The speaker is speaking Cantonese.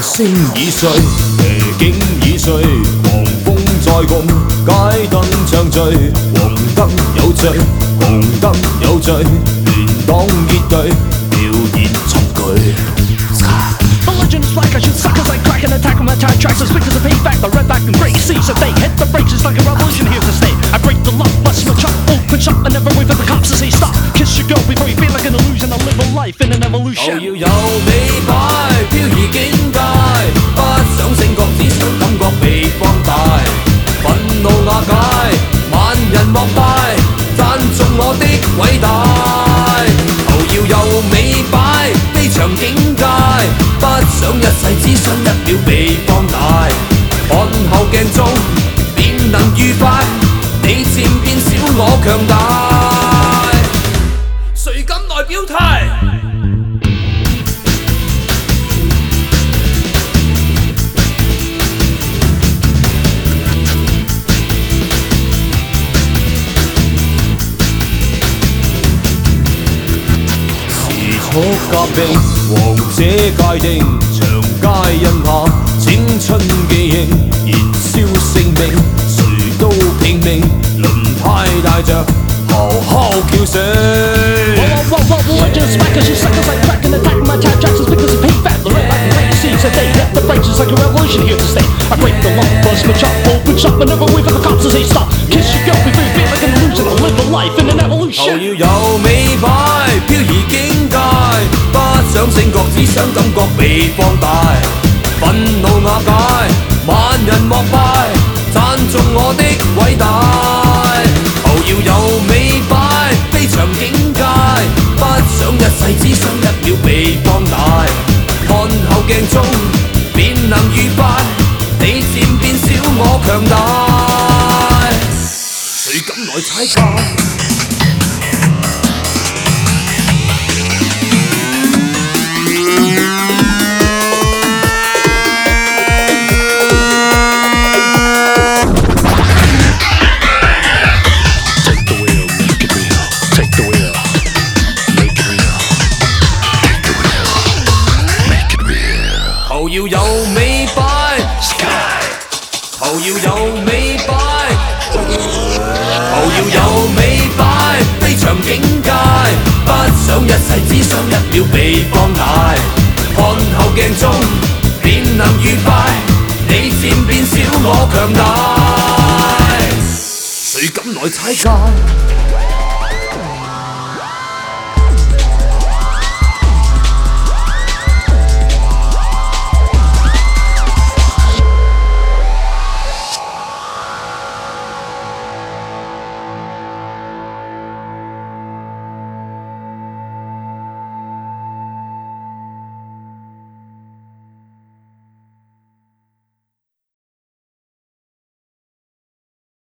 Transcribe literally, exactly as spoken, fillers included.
星已碎，夜景已碎，狂風在共，街燈暢聚，黃燈有罪，紅燈有罪，亂黨結隊，表演重舉。 The legend is like I shoot suckers like crack and attack on my tire tracks. The speakers are paid back, the red back and gray seas. So they hit the brakes, it's like a revolution here to stay. I break the lock, bust my chop, open shop, and never wait for the cops to say stop. Kiss your girl before you feel like an illusion. I live a life in an evolution. 就要有美擺，飄移境界，不想醒覺，只想感覺被放大。憤怒瓦解，萬人膜拜，讚頌我的偉大。頭要有美擺，飛翔境界，不想一世，只想一秒被放大。看後鏡中，便能愉快，你漸變小，我強大。誰敢來表態？時速革命，王者界定，長街印下青春記憶，燃燒性命，誰都拼命，輪胎帶着咆哮叫聲。 Whoa, whoa, whoa, whoa, legend is back, cause you suckers like crack and attack on my tire tracks. The speakers are paid back, the red back and gray seas. So they hit the brakes, it's like a revolution here to stay. I break the law, bust my chop, open shop, and never wait for the cops to say stop. Kiss your girl before you feel like an illusion. I live a life in an 頭 evolution. 要有美擺，飄移境界，不想醒覺，只想感覺被放大。憤怒瓦解，萬人膜拜，讚頌我的偉大。頭要有美擺，飛翔境界，不想一世，只想一秒被放大。看後鏡中，便能愉快，你漸變小，我強大。誰敢來踩界？頭要有美擺，頭要有美擺，頭要有美擺，飛翔境界，不想一世，只想一秒被放大。看後鏡中，便能愉快，你漸變小，我強大。誰敢來踩界？